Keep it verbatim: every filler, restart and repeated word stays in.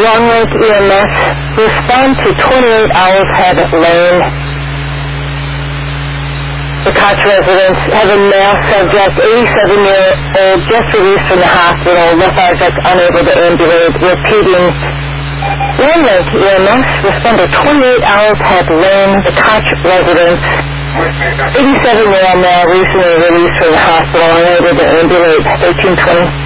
Long Lake E M S, respond to twenty-eight Owls Head Lane. The Koch residents have a male subject, eighty-seven-year-old, just released from the hospital, lethargic, unable to ambulate, repeating. Long Lake E M S, respond to twenty-eight Owls Head Lane. The Koch residents, eighty-seven-year-old male, recently released from the hospital, unable to ambulate, thirteen twenty.